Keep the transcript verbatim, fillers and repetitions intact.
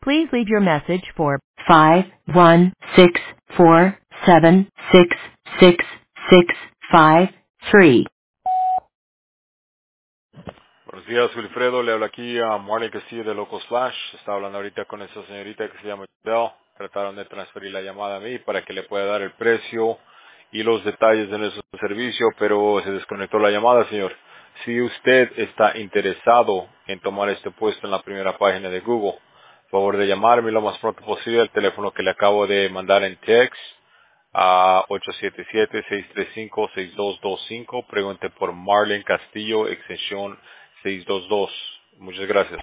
Please leave your message for five one six four seven six six six five three. Buenos días, Wilfredo. Le habla aquí a Marlene Castillo de Locos Flash. Está hablando ahorita con esa señorita que se llama Bell. Trataron de transferir la llamada a mí para que le pueda dar el precio y los detalles de nuestro servicio, pero se desconectó la llamada, señor. Si usted está interesado en tomar este puesto en la primera página de Google, por favor de llamarme lo más pronto posible al teléfono que le acabo de mandar en text a ocho siete siete, seis tres cinco, seis dos dos cinco. Pregunte por Marlene Castillo, extensión seiscientos veintidós. Muchas gracias.